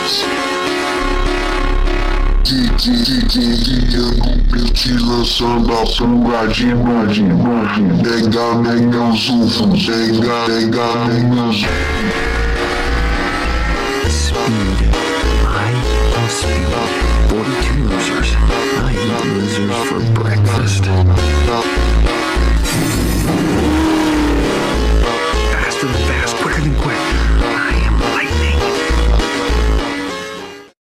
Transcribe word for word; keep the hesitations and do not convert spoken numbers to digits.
Guia no beat lançando a pura de noite. Pega no meus ufos, pega, pega no meus Speed. I love speed. forty-two losers. I eat losers for breakfast.